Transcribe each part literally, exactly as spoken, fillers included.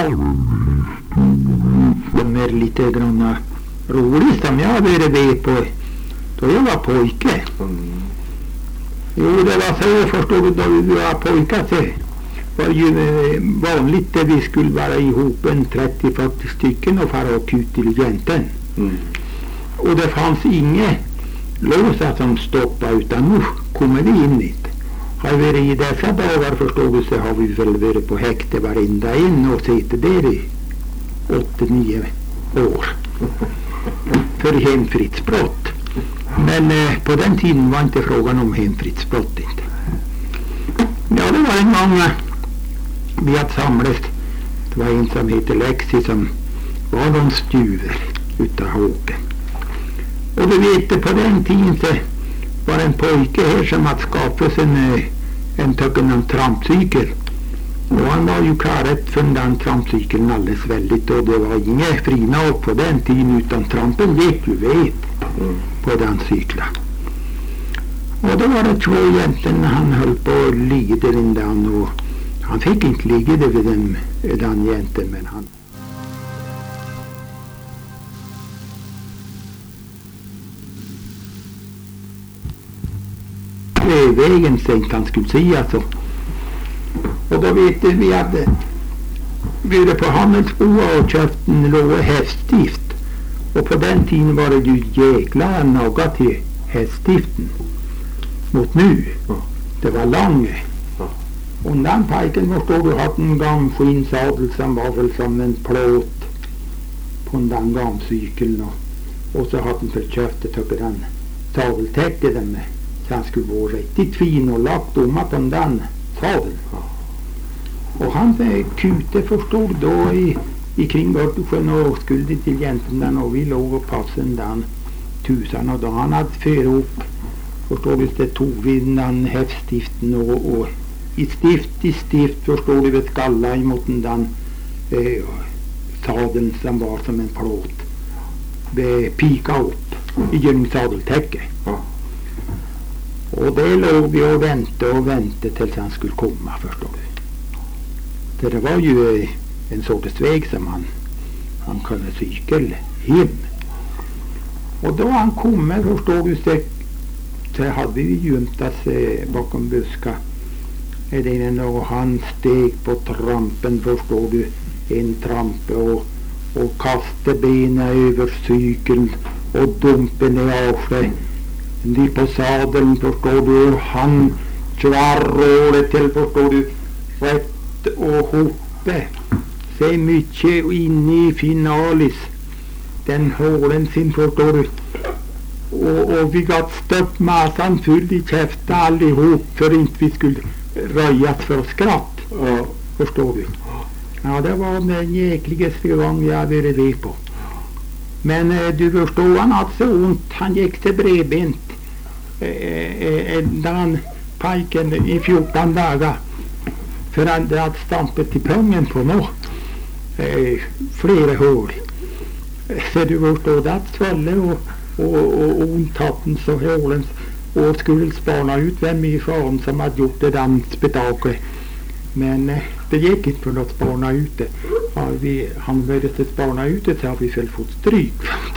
De är lite grann roligt som jag har varit med på då jag var pojke. Mm. Jo, det var så förstår du, då vi var pojkar så var ju vanligt att vi skulle vara ihop en trettio till fyrtio stycken och fara och ut till jänten. Mm. Och det fanns inget låsa som stoppade utan nu kommer vi in dit. Har vi varit i dessa dagar förstår du så har vi väl varit på häkte varenda in och sitter där i åtta nio år för hemfridsbrott. Men eh, på den tiden var inte frågan om hemfridsbrott inte. Ja, det var en gång eh, vi hade samlats. Det var en som heter Lexi som var någon stuver utav Håken. Och du vet, på den tiden så var en pojke här som hade skapat en, en töcken en trampcykel. Och han var ju klarat för den trampcykeln alldeles väldigt. Och det var inga frina upp på den tiden utan trampen gick ju vet mm. på den cykeln. Och då var det två jämten han höll på att ligga där innan och han fick inte ligga där vid den, den jämten men han vägen tänkte han skulle säga så. Och då vet du vi hade varit på Handelsboa och köpt en rå häststift. Och på den tiden var det ju jäkla naga till häststiften. Mot nu. Det var långt. Och den pojken förstår du hade en gammal skinnsadel som var väl som en plåt på den gamla cykeln. Och, och så hade han förköpt och den sadeltäckte den med. Så han skulle vara riktigt fin och lagt domma på den sadeln. Och han kute förstod då i, i kring Gördesjön och skulle till jänten och vi låg och passade den tusan och då han hade för upp förstår du det tog vi den häftstiften och, och i stift i stift förstår du vet skalla emot den eh, sadeln som var som en plåt det pika upp i genom sadeltäcke. Och det låg vi och väntade och väntade tills han skulle komma förstår du. För det var ju en sorts väg som han, han kunde cykla hem. Och då han kom förstår du så, så hade vi gömt oss eh, bakom buska. Och han steg på trampen förstår du. En trampe och, och kastade benen över cykeln och dumpen i avskäg. De på sadeln förstår du. Han kvarrådet till förstår du. Rätt och hoppe se mycket inne i finalis den hålen sin förstår du och, och vi gatt stöpp massan full i käften allihop för inte vi skulle röjas för skratt ja. Förstår du ja det var den jäkligaste gång jag hade varit det på men eh, du förstår han hade så ont han gick till bredbent eh, eh, den pojken i fjorton dagar för han hade stampat i pungen på nå eh, flera hål så du förstår det svalle och, och, och ondtatten så hålen och skulle spana ut vem i fan som hade gjort det där spektaklet men eh, det gick inte för att spana ut det ja, vi, han började spana ut det så har vi väl fått stryk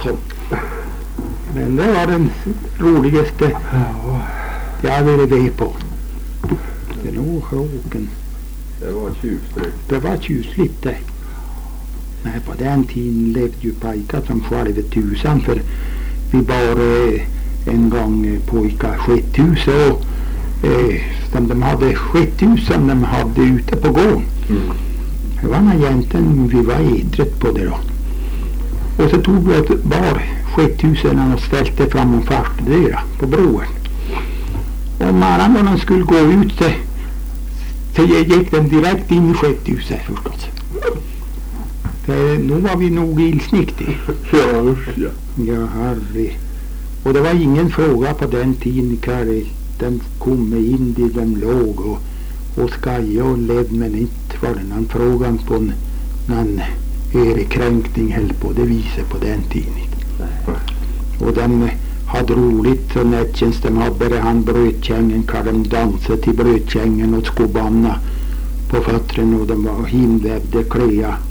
men det var den roligaste jag hade varit med på det är nog Håken. Det var tjusligt. Det var tjusligt det. Nej, på den tiden levde ju pojkar som själva tusan för vi bara eh, en gång pojkar skethus och eh, som de hade skethus som de hade ute på gården. Mm. Det var när egentligen vi var edret på det då. Och så tog vi ett bar skethusen och ställde fram en första dörra på broen. Och maran när de skulle gå ut så så gick den direkt in i skethuset förstås. För nu var vi nog ilsnickte. Ja, usch ja. Ja, herre. Och det var ingen fråga på den tiden, Kari. Den kom in i den låg och, och skaja och led, men inte var det någon frågan på en, någon ärekränkning höll på det viset på den tiden. Och den hade roligt så nättjänst de hade han brödkängen kan de dansa till brödkängen och skobanna på fötterna och de var himvävde kläa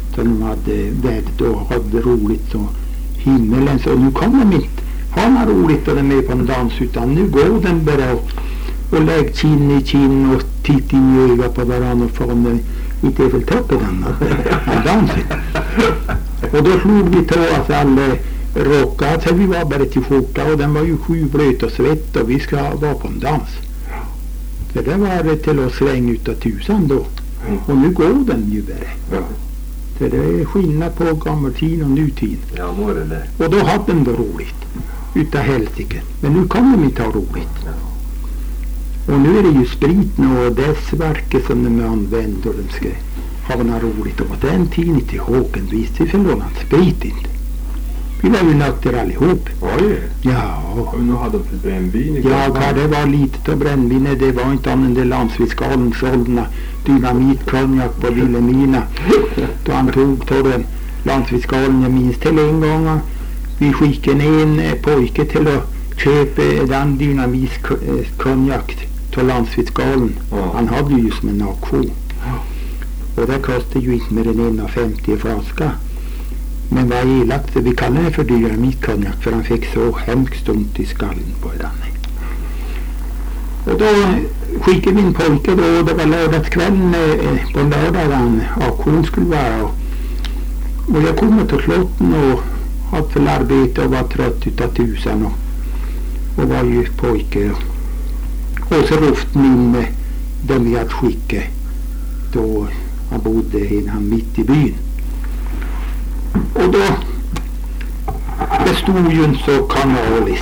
Så de hade vädret och hade roligt så himmelen. Så nu kommer de inte ha något roligt och de är med på en dans, utan nu går den bara och, och lägger kin i kin och tittar i öga på varandra och får de inte är väl topp i den här dansen. Och då slog vi till oss alla rockar, så vi var bara till skjorta och den var ju sju blöt och svett och vi ska vara på en dans. Så det var till att svänga utav tusan då. Och nu går den ju bara. Ja. Så det är skillnad på gammeltid och nutid. Ja, var det det. Och då hade de det roligt. Utav helsike. Men nu kommer de inte ha roligt. Ja. Och nu är det ju spriten och dess verke som de använder och de ska ha något roligt. Och den tiden till Håken visste vi förlånat sprit inte. Vi var ju nötter allihop. Oj. Ja. Men nu hade de till brännvin i Ja, ja, det var lite av brännvin. Det var inte annan än landsfiskalen sålderna. Dynamit, konjak på Vilhelmina. Då han tog till den landsfiskalen. Jag minns till en gång. Vi skickade en pojke till att köpa den dynamit konjak till landsfiskalen. Ja. Han hade ju som en auktion. Och det kostade ju inte mer än en femtio flaska. Men vad elakt, vi kallar det för dynamitkonjak för han fick så hemskt ont i skallen på den. Och då skickade min pojke då, det var lördagskvällen eh, på lördagen auktion skulle vara. Och, och jag kom till slotten och hade för arbete och var trött utav tusan och, och var ju pojke. Och, och så ruften in med den vi hade skickat då han bodde han mitt i byn. Och då det stod ju inte så kanalis.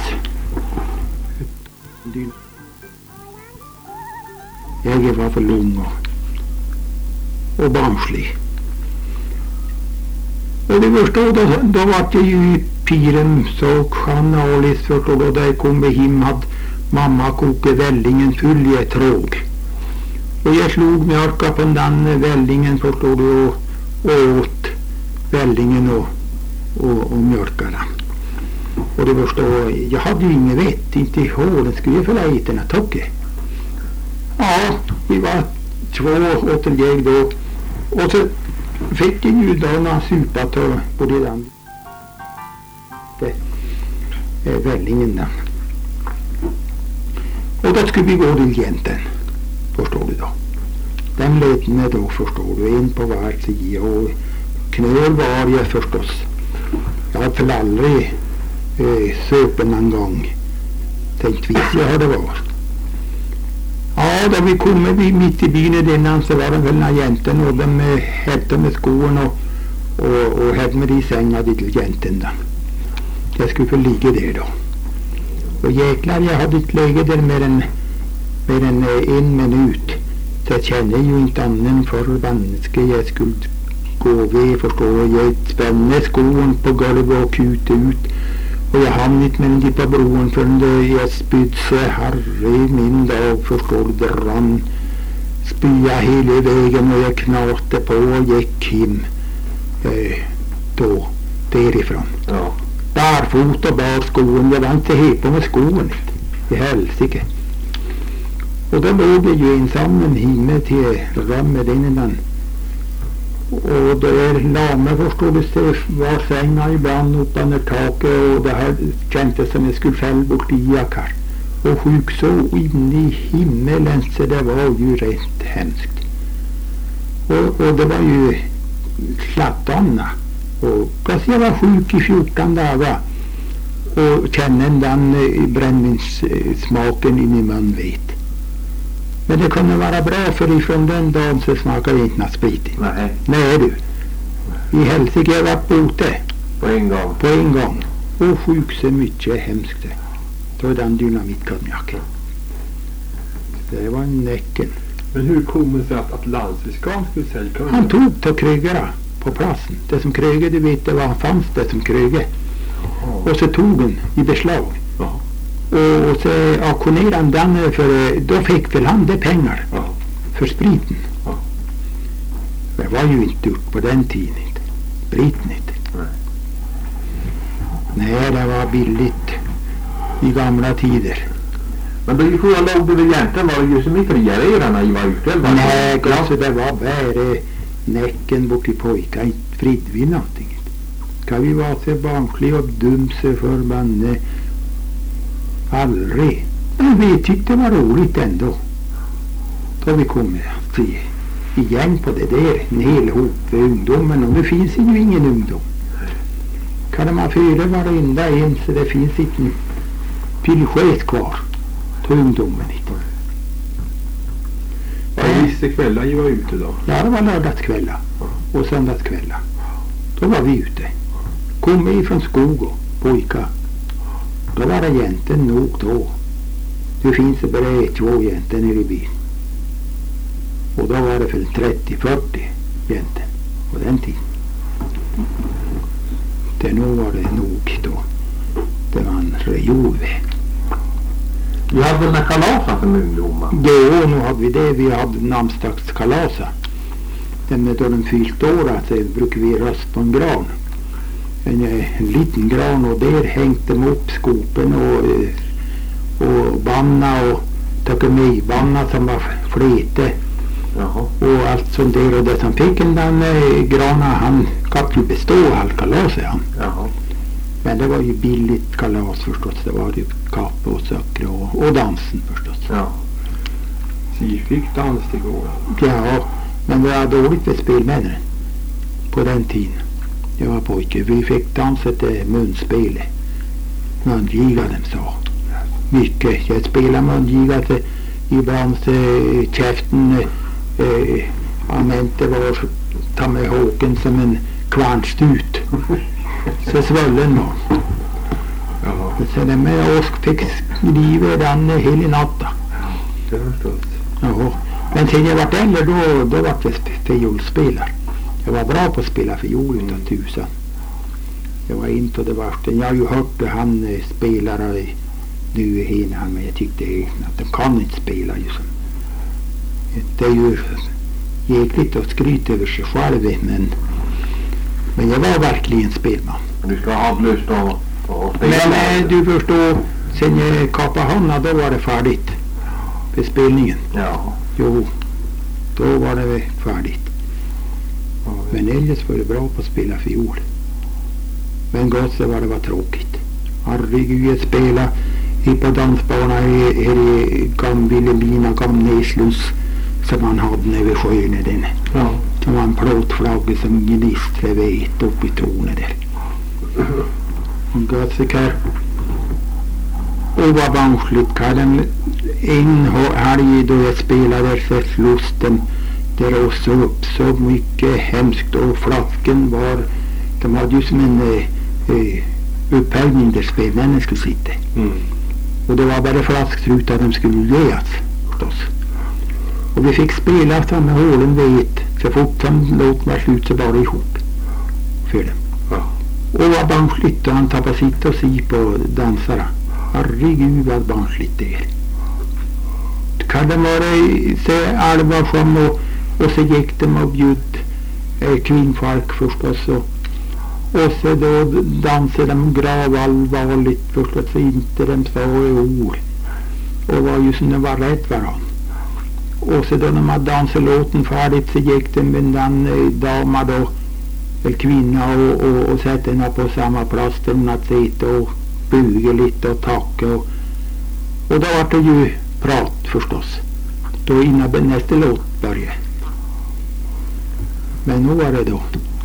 Jag var för lång och, och barnslig. Och det förstod då, då var det ju i piren så kanalis förstod då där kom vi hem hade mamma kokade vällingen full i ett tråg. Och jag slog mjölka på den vällingen förstod du och, och åt vällingen och, och, och mjölkarna. Och det var så, jag hade ju inget vett, inte i hålen, skulle jag följa hit den här tocke. Ja, vi var två återgäg då. Och så fick jag ju då några supat på det där. Det är vällingen där. Och då skulle vi gå till jänten, förstår du då. Den ledde mig då, förstår du, en på var sida och knöl var jag förstås. Jag hade väl aldrig eh, söpen en gång. Tänkt visst jag hade varit. Ja, då vi kom vi mitt i byn i denna så var det väl några jänten och de eh, hällde med skoen och, och, och hällde med i sängen till jänten då. Jag skulle få ligga där då. Och jäklar, jag hade inte legat där mer än, mer än eh, en minut. Så jag kände ju inte annan förbannelse jag skulle gå vid, förstår jag. Jag spände skon på golvet och kut ut. Och jag hann inte med den på bron förrän jag spydde så herre min dag, förstår du. Det rann spya hela vägen och jag knatade på och gick hem eh, då, därifrån. Ja. Barfot och bar skon. Jag var inte helt på med skon i helsike. Och då låg det ju ensam en himmel till rummet innan. Och det lame förstod det var sängar ibland uppe under taket och det här kändes som jag skulle fälla bort i jakar. Och sjuk så in i himmelen så det var ju rätt hemskt. Och, och det var ju slattarna. Och fast jag var sjuk i fjorton dagar och kände den brännvinssmaken in i mun vet. Men det kunde vara bra för ifrån den dagen så smakade inte något sprit. Nej. Nej du. I helsike jag var bote. På en gång. På en gång. Och sjuk så mycket hemskt. Då är den dynamitkonjaken. Det var en näcken. Men hur kommer det sig att, att landsfiskalen skulle sälja konjak? Han tog till krögare på platsen. Det som krögade, du vet det var fanns det som krögade. Och så tog den i beslag. Ja. Och, och så auktionerade han den för då fick väl han det pengar Ja. för spriten. Ja. Det var ju inte gjort på den tiden. Spriten inte. Nej. Nej, det var billigt i gamla tider. Men då gick hur låg det vid jänten? Var det ju så mycket friarerarna i var ute? Nej, alltså det var bara näcken bort i pojkar, inte fridde vi någonting. Kan vi vara så barnsliga och dumse för man aldrig. Men vi tyckte det var roligt ändå. Då vi kom till igen på det där, en hel hop för ungdomen, och det finns ju ingen ungdom. Kan man fyra varenda en så det finns inte en pillsked kvar till ungdomen inte. Ja, vissa kvällar vi var ute då? Ja, det var lördagskvällar och söndagskvällar. Då var vi ute. Kom ifrån skog och pojkar. Då var det egentligen nog då. Det finns det bara ett, två egentligen nere i byn. Och då var det för trettio fyrtio egentligen på den tiden. Det nog var det nog då. Det var en rejour. Vi hade väl med kalasa som ungdomar? Jo, nu hade vi det. Vi hade namnsdagskalasa. Den då den fyllt år, alltså, brukar vi rösta på en gran. En, en liten gran, och där hängde de upp skopen och, och banna och takemibanna som var flete. Jaha. Och allt sånt där, och det som fick en den eh, grana, han kan ju bestå all kalas, han. Jaha. Men det var ju billigt kalas förstås. Det var ju kaffe och socker och, och dansen förstås. Ja. Så vi fick dans igår. Ja, men det var dåligt med spelmännen på den tiden. Jag var pojke. Vi fick dansa till munspel. Mungiga, de sa. Mycket. Jag spelade mungiga till ibland till käften. Eh, använde var ta med håken som en kvarnstut. Så svöllen var. Jaha. Så det med åsk fick skriva den hela natten. Det har förstått. Ja. Men sen jag var äldre då, då var jag fiolspelare. Jag var bra på att spela fiol utan tusen. Jag var inte, och det var, jag har ju hört att han spelare nu i hela, men jag tyckte att de kan inte spela ju som. Det är ju jäkligt att skryta över sig själv, men men jag var verkligen spelman. Du ska ha lust att, att spela. Men äh, du förstår, sen jag kapade honom, då var det färdigt för spelningen. Ja. Jo, då var det färdigt. Men eljest var det bra på att spela fiol. Men gott så var det var tråkigt. Herregud, jag spelade på dansbanan här i Vilhelmina, Gamnäslus, som man hade nere vid sjön. Den. Ja. Det var en plåtflagg som gnistrade vet upp i tornet där. Och gott så kär. Och vad barnsligt kär. En helg då jag spelade så slusten. Det råsade upp så mycket hemskt, och flasken var, de hade ju som en eh, upphängning där spelmännen skulle sitta. Mm. Och det var bara flaskstrutar de skulle leas förstås. Och vi fick spela som hålen vet, så fort som låten var slut så var det ihop för dem. Ja. Och vad barnsligt, och han tappade sitta och si på dansarna. Herregud vad barnsligt det är. Kan det vara så allvarsam, och och så gick de och bjöd eh, kvinnfolk förstås, och, och så då dansade de gravallvarligt förstås, så inte de sa ord, och var ju som de var rädd varann. Och så då de hade dansat låten färdigt, så gick de med den eh, dama då, eller kvinna, och, och, och satte henne på samma plats där hon hade sitta och buga lite och tacka, och, och då var det ju prat förstås då innan nästa låt började. Men nu var det då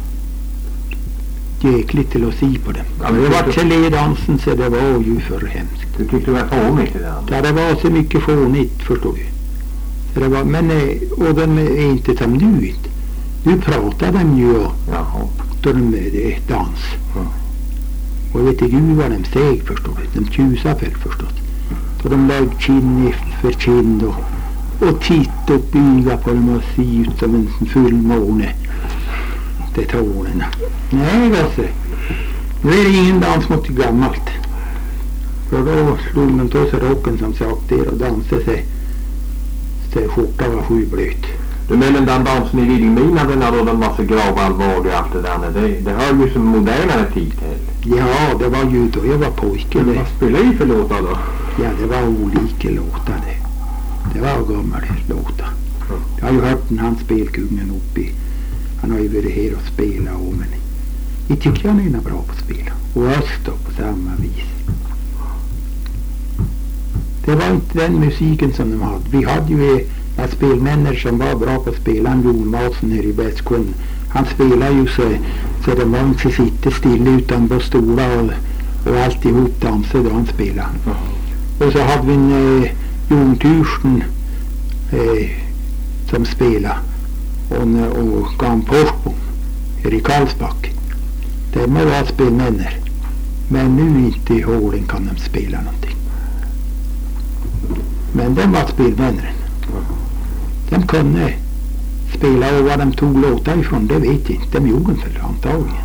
jäkligt till att se på dem. Ja, det var tyckte... gelédansen, så det var ju för hemskt. Du tyckte det var fånigt det där? Ja, det var så mycket fånigt, förstår du. Så det var, men, och de är inte som nu inte. Nu pratar de ju och Jaha. då de är dans. Ja. Och jag vet inte gud vad de steg, förstår du. De tjusar för förstås. Då de lade kinn för kind och, och titta och bygga på dem och se ut som en fullmåne. Det tårna. Nej, alltså. Nu är det ingen dans mot gammalt. För då slog man till sig rocken som sagt där och dansade sig. Så skjorta var sju blöt. Du menar den dansen i Vilhelmina, den där då den var så gravallvarlig och allt det där, det, det hör ju som modernare tid till. Ja, det var ju då jag var pojke. Men vad spelade ni för låtar då? Ja, det var olika låtar det. Det var gamla låtar. Jag har ju hört den han spelkungen uppe i har ju varit här och spelat och men jag tycker han är bra på att spela. Och Öst på samma vis. Det var inte den musiken som de hade. Vi hade ju en spelmänner som var bra på att spela, en Jon Matsen här i Västkund. Han spelade ju så, så de var inte sitta still utan på stolar och, och alltihop dansade då han spelade. Mm. Och så hade vi en eh, Jon Thyrsten eh, som spelade och, och Gan Porsbo här i Karlsback. Det var spelmänner. Men nu inte i hålen kan de spela någonting. Men de var spelvänner. De kunde spela och vad de tog låtar ifrån, det vet jag inte. De gjorde inte för antagligen.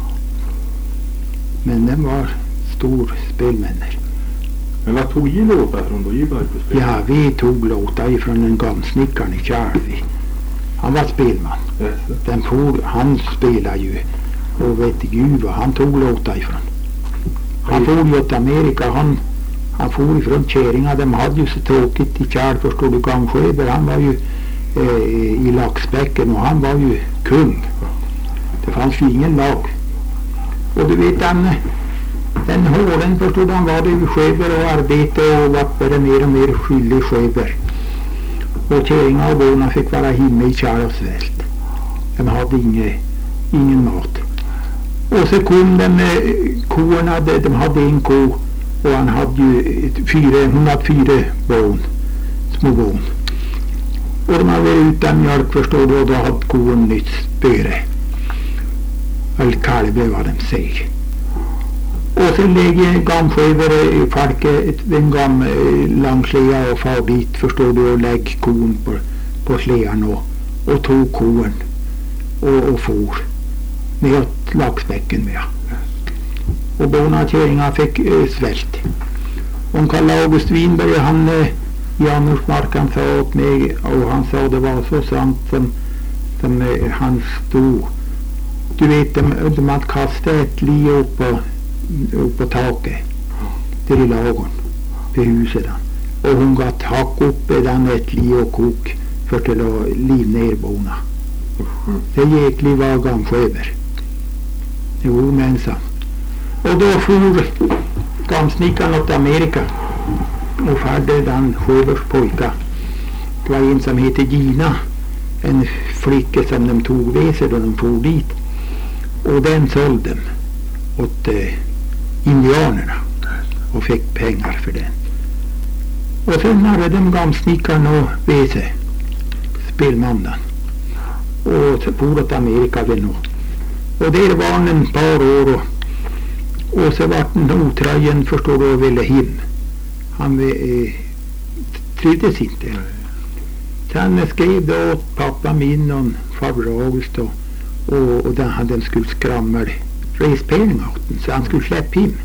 Men de var stor spelvänner. Men vad tog ni låtar från då? På spel? Ja, vi tog låtar ifrån en gamsnickaren i Kärvi. Han var spelman. Yes. Den for, han spelade ju och vet Gud vad han tog låtar ifrån. Han for ju till Amerika. Han Han for ifrån Käringa, de hade ju så tråkigt i Kärl, förstår du, Gamsjöber, han var ju eh, i Laxbäcken och han var ju kung. Det fanns ju ingen lag. Och du vet, den, den hålen, förstår du, han var det i Sjöber och arbete och var mer och mer skyldig Sjöber. Och Käringa och borna fick vara hemma i Kärl och svält. De hade inge, ingen mat. Och så kom de med korna, de hade en ko. Och han hade ju fyra, hon hade fyra barn, små barn. Och de hade varit utan mjölk, förstår du, och då hade kon nytt spöre. Eller kalve vad de säger. Och så lägger gamsjöver i falket, en gam langslega och far dit, förstår du, och lägg kon på, på slean och, och tog kon och, och for med ett laxbäcken med. Och båda Käringar fick äh, svält. Och Karl August Winberg, han äh, i Annorsmark, han sa åt mig, och han sa det var så sant som, som äh, han stod. Du vet, de, de hade kastat ett li upp på, upp på taket där i lagon vid huset. Och hon gatt hack upp den ett li och kok för till att liv ner båna. Det gick liv av gamsjöver. Det var omensam. Och då for gamsnickaren åt Amerika och färde den Sjöbers pojka. Det var en som hette Gina, en flicka som de tog med sig då de for dit. Och den sålde dem åt eh, indianerna och fick pengar för den. Och sen hade de gamsnickaren och med sig spelmannen och så for åt Amerika vid nå. Och där var han en par år och Och så var den otröjen, förstår du, och ville hem. Han eh, trivdes inte. Så han skrev då åt pappa min och farbror August och, och, och den hade en skulle skramma respengar åt den, så han skulle släppa hem.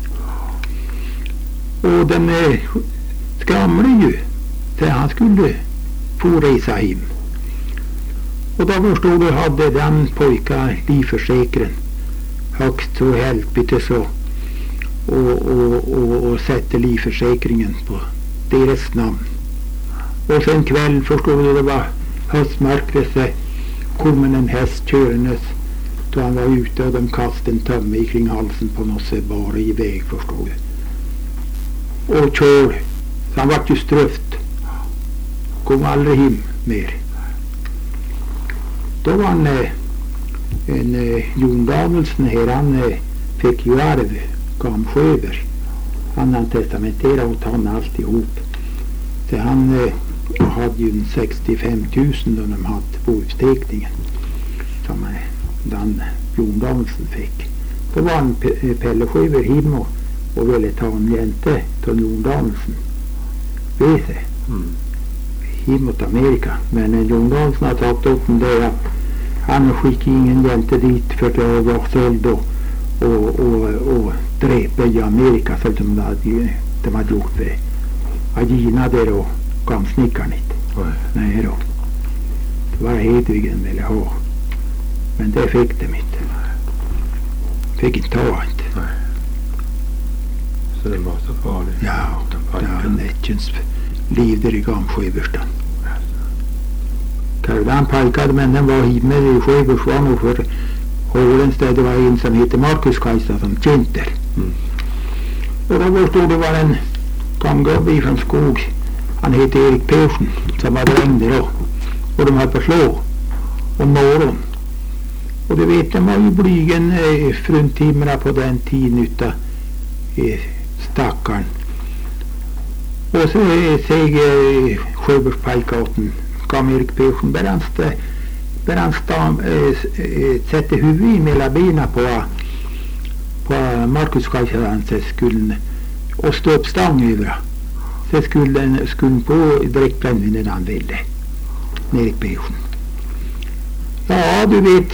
Och den eh, skramlade ju så han skulle få resa hem. Och då förstod du, hade den pojka livförsäkringen högst så helvete så och, och, och, och sätter livförsäkringen på deras namn. Och sen kväll förstod du, det var höstmörkret, så kom en häst körandes då han var ute och de kastade en tömme kring halsen på något sätt bara i väg, förstod du. Och kör, så han var ju ströft. Kom aldrig hem mer. Då var han eh, en eh, Jon Danielsson här, han eh, fick ju arv, Gamsjöver. Han hade testamenterat åt han alltihop. Så han eh, hade ju en sextiofem tusen då de hade på utsteckningen som eh, den Jon Danielsson fick. Då var han P- Pelle Sjöver hem och, och ville ta en jänte till Jon Danielsson. Vet du? Mm. Hem mot Amerika. Men eh, Jon Danielsson har tagit upp den där att han skickade ingen jänte dit för att vara såld och, och, och, och dräpa i Amerika så som de hade, de hade gjort det. Agina där och gamsnickaren inte. Nej då. Det var Hedvigen ville ha. Men det fick de inte. Fick inte ta inte. Nej. Så det var så farligt. Ja, det var Nätjens liv där i Gamsjöverstan. Kardan pajkade, men den var himmel i Sjöbergsvan och för Hålens där det var en som heter Marcus Kajsa som Kinter. Mm. Och då stod det var en gamgubbe från skog. Han heter Erik Persson som var drängde då. Och de höll på att slå om morgon. Och du vet, de var ju blygen eh, fruntimmerna på den tiden utav eh, stackaren. Och så eh, seg eh, Sjöbergspajkaten gav Erik Persson beransta beransta eh, eh, sätte huvudet mellan benen på på Marcus Kajsans skulden och stå upp stång över. Så skulle den skulle på direkt brännvinnen han ville. Erik Persson. Ja, du vet.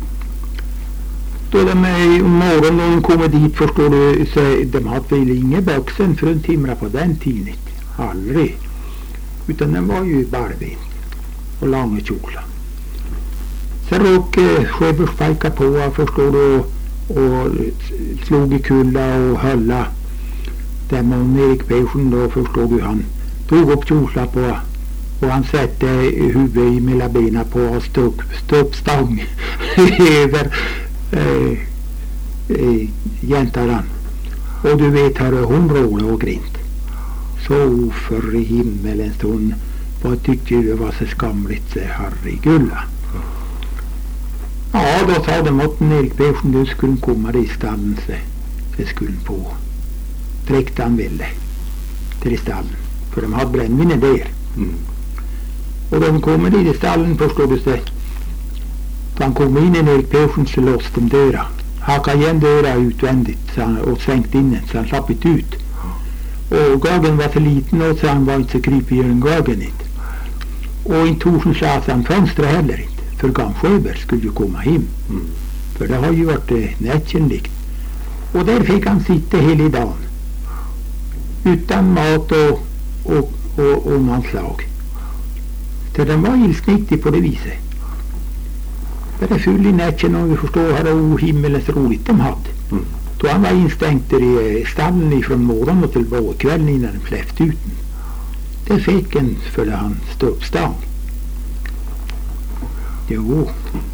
Då de om morgonen när de kommer dit, förstår du, så de hade väl ingen boxen för en timra på den tiden. Aldrig. Utan den var ju barvin och långa kjolar. Så råk eh, Sjöbergspajka på, förstår du, och, och slog i kulla och hölla. Den med Erik Persson då, förstår du, han tog upp kjolar på och han satte huvudet i mellan benen på och stod upp stång över eh, eh, jäntaran. Och du vet, hörde hon råda och grint. Så för i himmelen hon vad tyckte det var så skamligt, så herregulla. Ja, då sa de åt Erik Persson, du skulle komma i stallen, så det skulle på direkt han ville till stallen, för de hade brännvinnen där. Mm. Och de kommer i stallen, förstår du sig. Då han kom in i Erik Persson så låste de dörra. Haka igen dörra utvändigt så han, och svängt in så han slapp inte ut. Och gagen var för liten och så han var inte så krypig i den gagen inte. Och inte torsen sa han fönstret heller inte. För Gamsjöberg skulle ju komma hem. Mm. För det har ju varit eh, nätkenligt. Och där fick han sitta hela dagen. Utan mat och, och, och, och någon slag. Så den var illsnittig på det viset. Det är full i nätchen och vi förstår här och himmelens roligt de hade. Mm. Då han var instängt i stallen ifrån morgon och till kvällen innan den släppte ut den. Det fick en för han stod upp stång. Jo.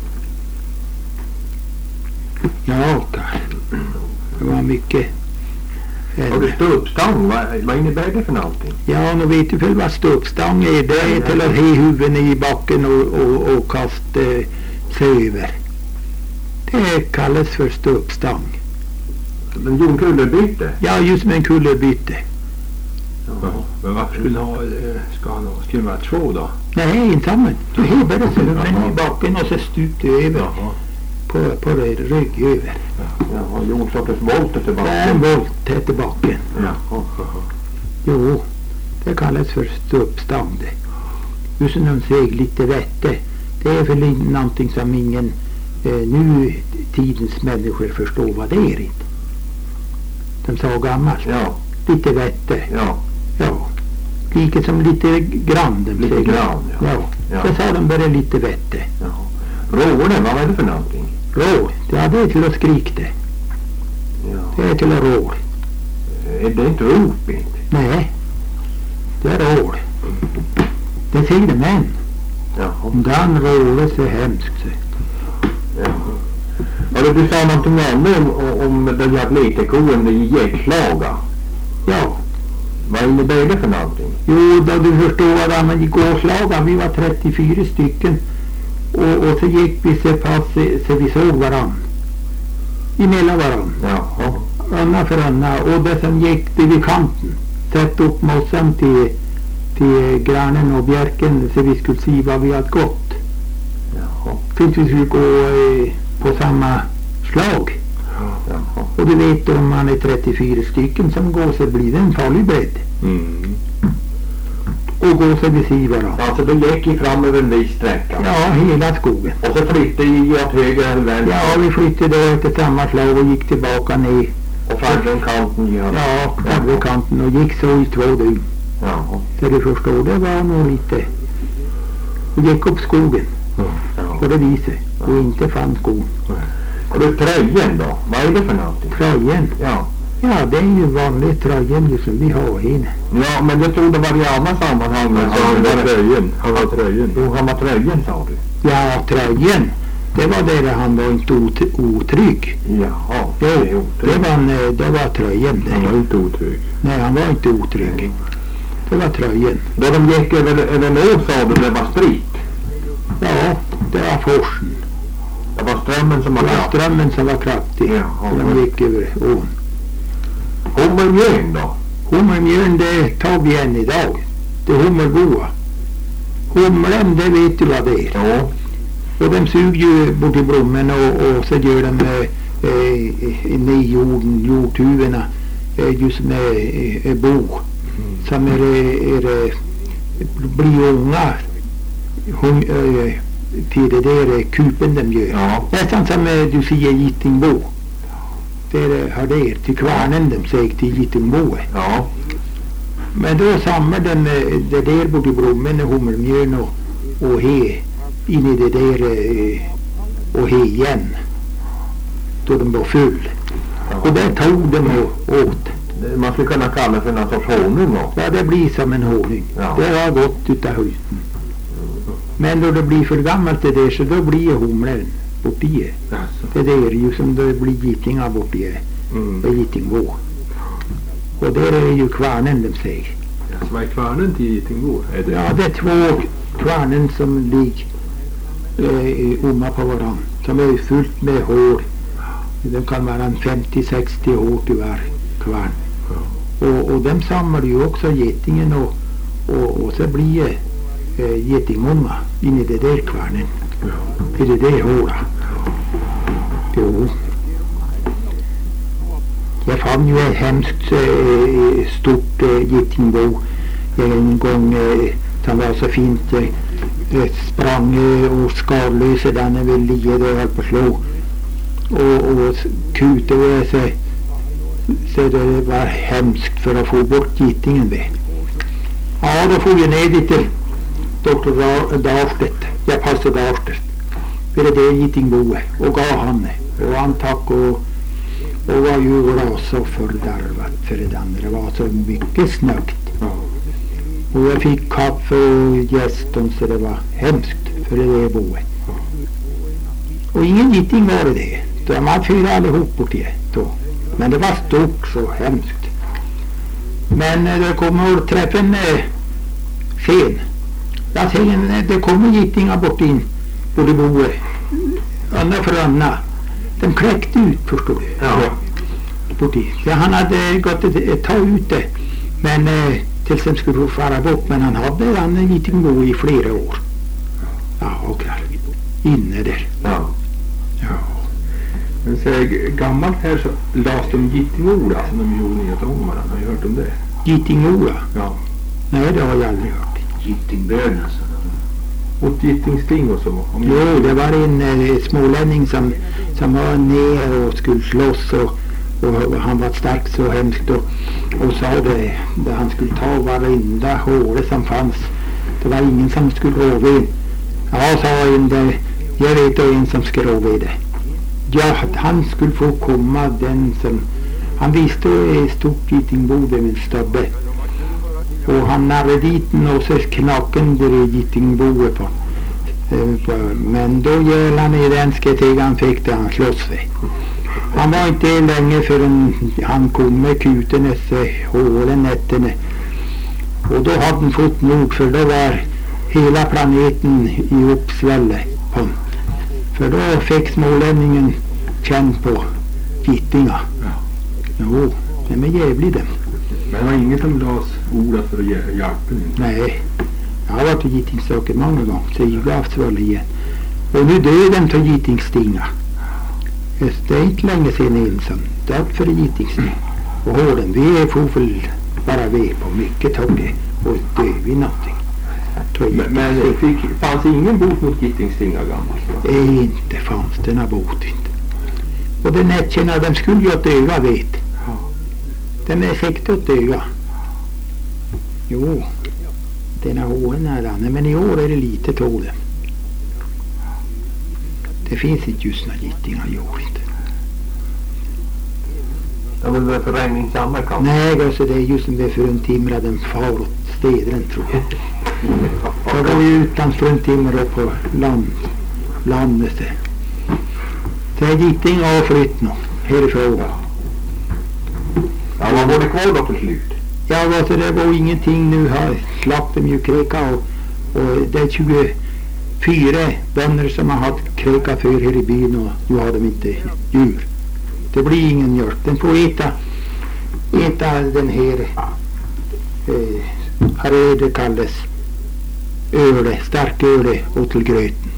Ja, det var mycket. Har du ståuppstång? Vad, vad innebär det för någonting? Ja, nu vet du väl vad ståuppstång är. Det är till att he huvudet i backen och, och, och kasta sig över. Det kallas för ståuppstång. Men gjorde en kullerbyte? Ja, just med en kullerbyte. Ja. Men varför skulle han ha, ska han ha, skulle det vara två då? Nej, inte samma. Du hever det så huvudet i backen och så stup du över. Jaha. På, på rygg över. Ja, gjorde en sorts volt till backen. Det är en volt till backen. Ja. Jo, det kallas för ståuppstång det. Just när de säger lite vette. Det är väl någonting som ingen eh, nu tidens människor förstår vad det är inte. De sa gammalt. Ja. Lite vette. Ja. Ja. Lika som lite grann. De Lite säger. grann, ja. Ja. Ja. Så sa de bara lite vette. Ja. Råden, vad var det för någonting? Rå, det är till att skrika det. Ja. Det är till att rå. Är det inte rop inte? Nej, det är rå. Det säger de män. Jaha. Om den råder så hemskt. Ja. Eller du sa någonting annat om, om den här letekoen i Jäckslaga. Ja. Vad innebär det för någonting? Jo, då du förstår vad man gick åslaga. Vi var trettiofyra stycken. Och, och så gick vi så pass så vi såg varann. Emellan varann. Jaha. Anna för Anna. Och det som gick det vid kanten. Sätt upp mossan till, till granen och bjärken så vi skulle se vad vi hade gått. Jaha. Tills vi skulle gå eh, på samma slag. Jaha. Och du vet, om man är trettiofyra stycken som går så blir det en farlig bredd. Mm. Och gå så vi ser varann. Alltså då gick vi fram över en viss sträcka. Ja, hela skogen. Och så flyttade vi åt höger eller vänster. Ja, vi flyttade då till samma slag och gick tillbaka ner. Och fram från kanten gör. Ja, på kanten och gick så i två dygn. Jaha. Så du förstår, det var nog lite. Vi gick upp skogen Ja. på det viset och inte fann skon. Och du tröjen då? Vad är det för någonting? Tröjen, Ja. Ja, det är ju vanligt tröjen som vi har inne. Ja, men det tog det var i andra sammanhang. Men så han var tröjen. Han var tröjen. Jo, han var tröjen, sa du. Ja, tröjen. Det var där han var inte ot- otrygg. Jaha, Jo, det är otrygg. det var, en, det var tröjen. Han var Det. inte otrygg. Nej, han var inte otrygg. Det var tröjen. Då de gick över, över en å, sa du, det var sprit. Ja, det var forsen. Det var strömmen som Det var var kraftig. strömmen som var kraftig. Ja, De gick över ån. Hummermjön då? Hummermjön, det tar vi än idag. Det är hummerboa. Humlen, det vet du vad det är. Ja. Och de suger ju bort i blommen och, och så gör de eh, eh, inne i jorden, jordhuvudena, eh, just med eh, bo. Mm. Som är, är, är, blir unga hon, eh, till det där kupen de gör. Ja. Nästan som eh, du säger Gittingbo. Det är, har det till kvarnen de säger till Gittingbo. Ja. Men då samlar de eh, det där bort i blommen och hummermjön och, och he in i det där eh, och he igen. Då de var full. Och där tog de och åt. Det- Man skulle kunna kalla det för någon sorts honung då. Ja, det blir som en honung. Ja. Det har gått utav höjden. Men då det blir för gammalt det där så då blir humlen bort i. Alltså. Det där är ju som det blir gittingar bort i. Mm. Det är gittingbo. Och där är ju kvarnen de säger. Alltså, vad är kvarnen till Gittingbo? Är det? Ja, det är två kvarnen som ligger eh, omma på varann. Som är fullt med hår. De kan vara en femtio sextio år till var kvarn. Och, och de samlar ju också getingen och, och, och så blir det eh, getingmånga in i det där kvarnen. Ja. I det där håla. Jo. Jag fann ju ett hemskt eh, stort eh, getingbo en gång eh, som var så fint. Eh, sprang eh, och skavlösa den är väl ligga där och höll på att slå. Och, och kutade så, så det var hemskt för att få bort gittingen med. Ja, då får jag ner dit till doktor Darstedt. Jag passade Darstedt. För det där gittingboet och gav han det. Och han tack och, och var ju glas och fördärvat för det andra. Det var så mycket snögt. Ja. Och jag fick kaffe och gästen så det var hemskt för det där boet. Och ingen gitting var det det. De hade fyra allihop bort det då. Men det var stort så hemskt. Men eh, det kommer att träffa en eh, sen. Jag säger, eh, det kommer gittingar bort in på det boet. Anna för Anna. De kläckte ut, förstår du. Ja. Bort in. Så han hade gått att eh, ta ut det. Men eh, tills de skulle fara bort. Men han hade en gittingbo i flera år. Ja, och inne där. Ja. Ja. Men så är gammalt här så las de Gittingola som de gjorde nyheter om varandra. Har du hört om det? Gittingola? Ja. Nej, det har jag aldrig hört. Gittingbön alltså. Och Gittingsting och så. Om Jo, det var en eh, smålänning som, som var ner och skulle slåss och, och, och han var stark så hemskt och, och sa det, det han skulle ta varenda håle som fanns. Det var ingen som skulle rova in. Ja, sa en där, jag vet en som ska rova i det. Ja, att han skulle få komma den som, han visste ett stort gittingbode med en stöbbe. Och han narrade dit och så knaken där i gittingboet på. Men då gäll han i den sketeg han fick det han slåss vid. Han var inte länge förrän han kom med kuten efter hålen nätterna. Och då hade han fått nog för då var hela planeten i uppsvälle på. För då fick smålänningen känn på gittingar. Ja. Jo, de är jävligt dem. Men det var ingen som las ordet för att hjä- hjälpa ni? Nej, jag har varit i gittingstöket många gånger så jag gav svål igen. Och nu dör de till gittingstinga. Det är inte länge sedan ensam. Dött för gittingsting. Och hården, vi får väl bara ve på mycket tåg och dö vi någonting. Men, men det fick, fanns ingen bot mot Gittingstinga gammalt? Va? Inte fanns det några bot inte. Och de nätterna, de skulle ju åt öga vet. Ja. De är säkert åt öga. Jo, denna håren är det. Men i år är det lite tål. Det finns inte just några gittingar i år inte. Ja, men det är förrängning samma kanske. Nej, alltså det är just som det är för en timme den far åt städren tror jag. Jag går ju utan för en timme då på land, landet. Så jag gick inga avflytt nå härifrån. Ja, man var det kvar då till slut. Ja, alltså det var ingenting nu här. Slapp de ju kräka och, och det är tjugofyra bönder som har haft kräka för här i byn och nu har de inte djur. Det blir ingen mjölk. Den får äta, äta den här eh, här är det kallas öle, starköle och till gröten.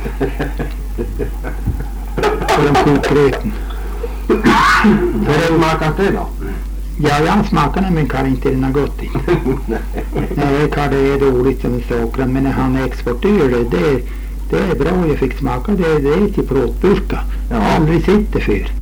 För de kokgröten. Hur smakar det då? Ja, jag smakar den men kan inte den har gått in. Nej, kan det är dåligt som saker, men när han exporterar det, det, det är bra. Jag fick smaka det, det är till plåtburkar. Jag har aldrig sett det för.